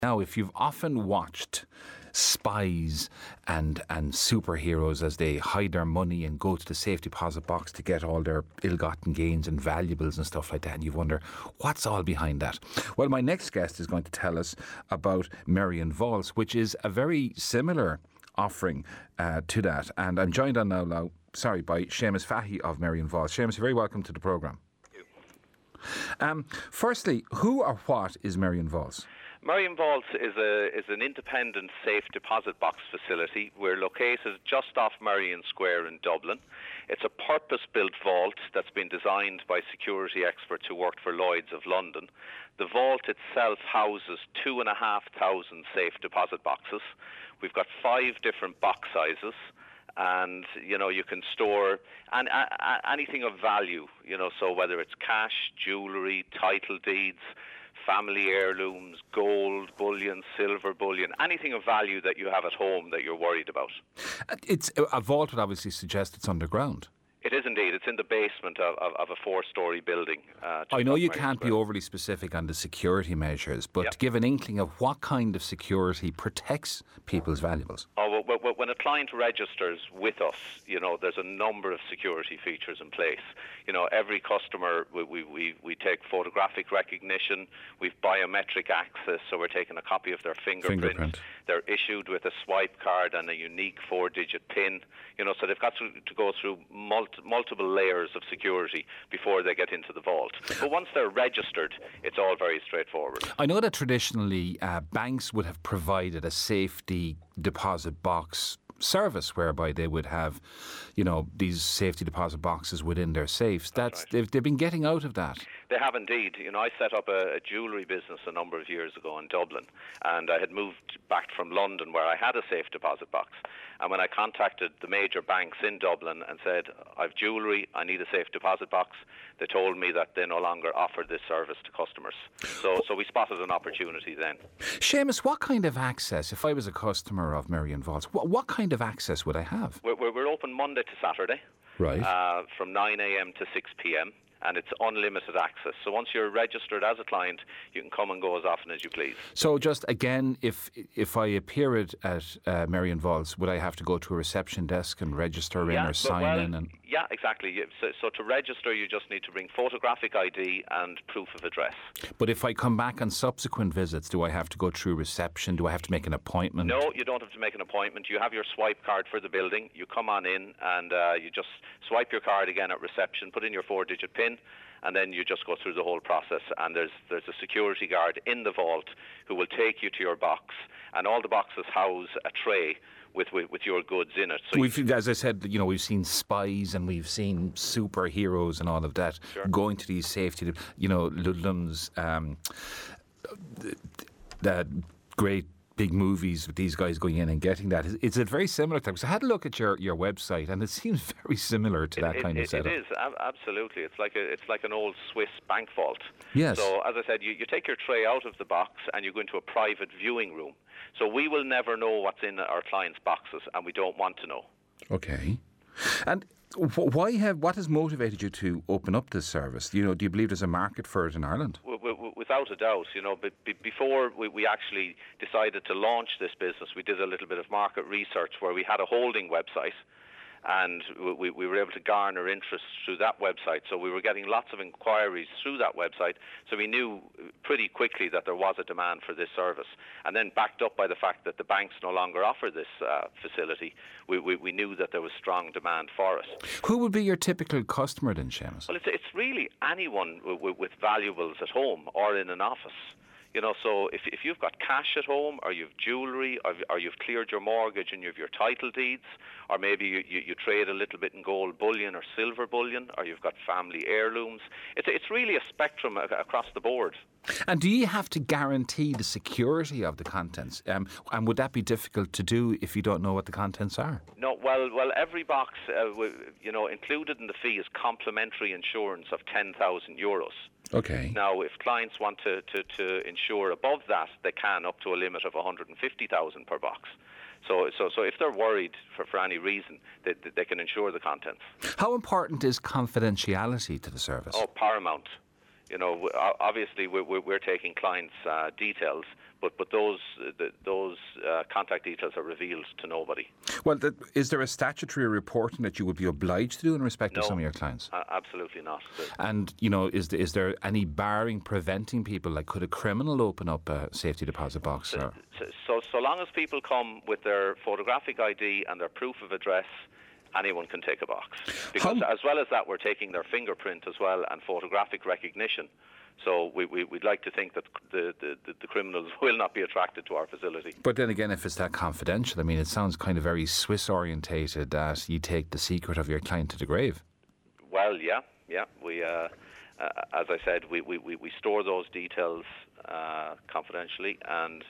Now, if you've often watched spies and superheroes as they hide their money and go to the safe deposit box to get all their ill-gotten gains and valuables and stuff like that, and you wonder, what's all behind that? Well, my next guest is going to tell us about Merrion Vaults, which is a very similar offering to that. And I'm joined on now by Seamus Fahy of Merrion Vaults. Seamus, you're very welcome to the programme. Firstly, who or what is Merrion Vaults? Merrion Vaults is an independent safe deposit box facility. We're located just off Merrion Square in Dublin. It's a purpose-built vault that's been designed by security experts who worked for Lloyd's of London. The vault itself houses 2,500 safe deposit boxes. We've got 5 different box sizes. And, you can store anything of value, so whether it's cash, jewellery, title deeds, family heirlooms, gold, bullion, silver bullion, anything of value that you have at home that you're worried about. It's a vault would obviously suggest it's underground. It is indeed. It's in the basement of a 4-storey building. I know you can't be overly specific on the security measures, but give an inkling of what kind of security protects people's valuables. Oh, well, when a client registers with us, there's a number of security features in place. Every customer, we take photographic recognition, we've biometric access, so we're taking a copy of their fingerprint. They're issued with a swipe card and a unique 4-digit PIN. So they've got to go through multiple layers of security before they get into the vault. But once they're registered, it's all very straightforward. I know that traditionally banks would have provided a safety deposit box service whereby they would have, these safety deposit boxes within their safes. That's right. They've been getting out of that. They have indeed. I set up a jewellery business a number of years ago in Dublin, and I had moved back from London where I had a safe deposit box. And when I contacted the major banks in Dublin and said, I've jewellery, I need a safe deposit box, they told me that they no longer offered this service to customers. So we spotted an opportunity then. Seamus, what kind of access, if I was a customer of Merrion Vaults, what kind of access would I have? We're open Monday to Saturday, right? From 9 a.m. to 6 p.m. and it's unlimited access. So once you're registered as a client, you can come and go as often as you please. So just again, if I appear at Merrion Vaults, would I have to go to a reception desk and register in or sign in? Yeah, exactly. So to register, you just need to bring photographic ID and proof of address. But if I come back on subsequent visits, do I have to go through reception? Do I have to make an appointment? No, you don't have to make an appointment. You have your swipe card for the building. You come on in and you just swipe your card again at reception, put in your 4-digit PIN, and then you just go through the whole process. And there's a security guard in the vault who will take you to your box, and all the boxes house a tray with your goods in it. So as I said, we've seen spies and we've seen superheroes and all of that going to these safety, Ludlum's, the great big movies with these guys going in and getting that. Is it very similar to that? Because I had a look at your website and it seems very similar to that kind of setup. It is, absolutely. It's like an old Swiss bank vault. Yes. So as I said, you take your tray out of the box and you go into a private viewing room. So we will never know what's in our clients' boxes, and we don't want to know. Okay. And what has motivated you to open up this service? Do you believe there's a market for it in Ireland? Without a doubt. Before we actually decided to launch this business, we did a little bit of market research where we had a holding website, and we were able to garner interest through that website. So we were getting lots of inquiries through that website. So we knew pretty quickly that there was a demand for this service. And then backed up by the fact that the banks no longer offer this facility, we knew that there was strong demand for it. Who would be your typical customer then, Seamus? Well, it's really anyone with valuables at home or in an office. So if you've got cash at home, or you've jewellery, or you've cleared your mortgage and you've your title deeds, or maybe you trade a little bit in gold bullion or silver bullion, or you've got family heirlooms, it's really a spectrum across the board. And do you have to guarantee the security of the contents? And would that be difficult to do if you don't know what the contents are? No, well, every box, included in the fee is complimentary insurance of €10,000. Okay. Now, if clients want to insure above that, they can, up to a limit of 150,000 per box. So if they're worried for any reason, they can insure the contents. How important is confidentiality to the service? Oh, paramount. Obviously we're taking clients' details, but those contact details are revealed to nobody. Well, is there a statutory reporting that you would be obliged to do in respect of some of your clients? Absolutely not. And, is there any barring preventing people? Like, could a criminal open up a safety deposit box? So long as people come with their photographic ID and their proof of address, anyone can take a box. Because as well as that, we're taking their fingerprint as well and photographic recognition. So we'd like to think that the criminals will not be attracted to our facility. But then again, if it's that confidential, I mean, it sounds kind of very Swiss-orientated that you take the secret of your client to the grave. Well, yeah. We, as I said, we store those details confidentially, and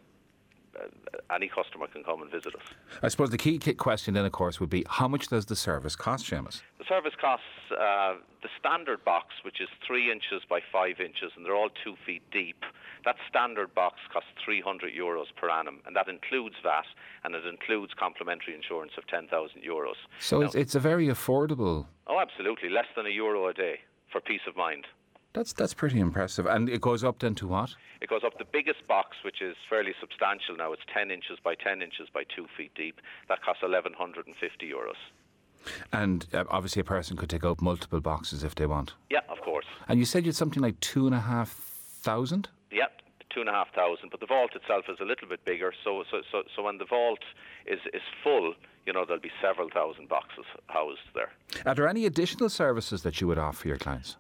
any customer can come and visit us. I suppose the key question then, of course, would be how much does the service cost, Seamus? The service costs the standard box, which is 3 inches by 5 inches, and they're all 2 feet deep. That standard box costs €300 per annum, and that includes VAT, and it includes complimentary insurance of €10,000. So now, it's a very affordable. Oh, absolutely, less than €1 a day for peace of mind. That's pretty impressive. And it goes up then to what? It goes up the biggest box, which is fairly substantial now. It's 10 inches by 10 inches by 2 feet deep. That costs €1,150. And obviously a person could take out multiple boxes if they want. Yeah, of course. And you said you had something like 2,500? Yeah, 2,500. But the vault itself is a little bit bigger. So when the vault is full, there'll be several thousand boxes housed there. Are there any additional services that you would offer your clients?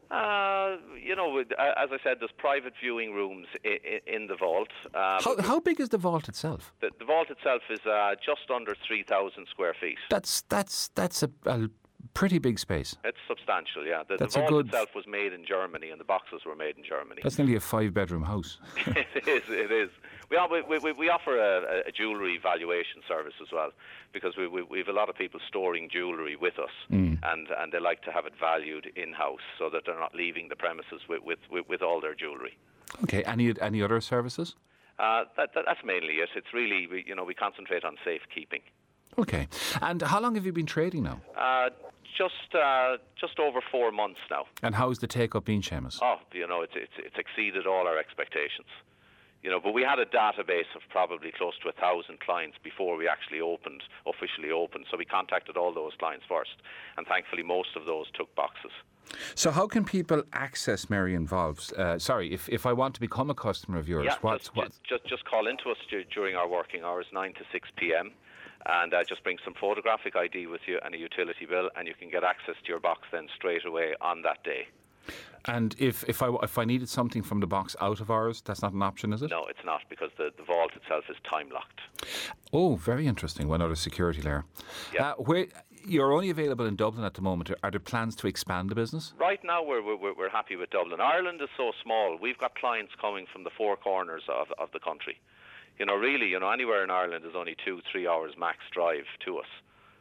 As I said, there's private viewing rooms in the vault. How big is the vault itself? The vault itself is just under 3,000 square feet. That's a pretty big space. It's substantial, yeah. The vault itself was made in Germany, and the boxes were made in Germany. That's nearly a 5-bedroom house. It is. We offer a jewellery valuation service as well, because we have a lot of people storing jewellery with us, and they like to have it valued in-house so that they're not leaving the premises with all their jewellery. Okay, any other services? That's mainly it. It's really, we concentrate on safekeeping. Okay. And how long have you been trading now? Just over 4 months now. And how's the take-up been, Seamus? Oh, it's exceeded all our expectations. But we had a database of probably close to 1,000 clients before we actually officially opened. So we contacted all those clients first, and thankfully most of those took boxes. So how can people access Merrion Valves? If I want to become a customer of yours, just call into us during our working hours, 9 to 6 p.m. And just bring some photographic ID with you and a utility bill, and you can get access to your box then straight away on that day. And if I needed something from the box out of ours, that's not an option, is it? No, it's not, because the vault itself is time locked. Oh, very interesting. One other security layer. Yeah. Where you're only available in Dublin at the moment. Are there plans to expand the business? Right now, we're happy with Dublin. Ireland is so small. We've got clients coming from the 4 corners of the country. Really, anywhere in Ireland is only 2-3 hours max drive to us.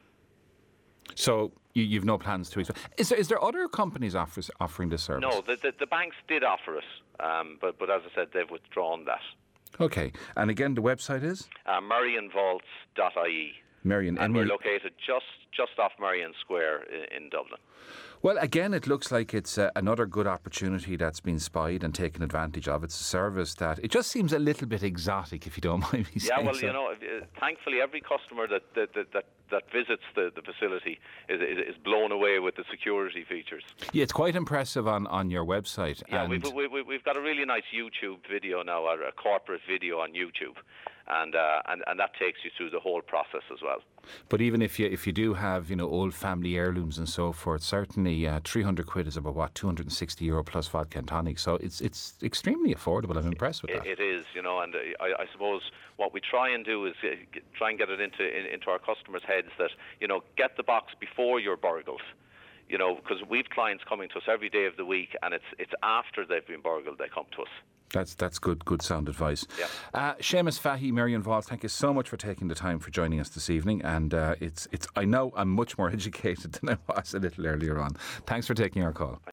So you've no plans to expand. Is there other companies offering this service? No, the banks did offer it, but as I said, they've withdrawn that. Okay, and again, the website is? MerrionVaults.ie. And we're located just off Merrion Square in Dublin. Well, again, it looks like it's another good opportunity that's been spied and taken advantage of. It's a service that it just seems a little bit exotic, if you don't mind me saying. Yeah, well, thankfully, every customer that visits the facility is blown away with the security features. Yeah, it's quite impressive on your website. Yeah, we've got a really nice YouTube video now, a corporate video on YouTube, and that takes you through the whole process as well. But even if you do have old family heirlooms and so forth, certainly £300 is about €260 plus vodka and tonic. So it's extremely affordable. I'm impressed with that. It is, and I suppose what we try and do is try and get it into our customers' heads that get the box before you're burgled. Because we've clients coming to us every day of the week, and it's after they've been burgled they come to us. That's good sound advice. Yeah. Seamus Fahy, Merrion Valves, thank you so much for taking the time for joining us this evening. And I know I'm much more educated than I was a little earlier on. Thanks for taking our call.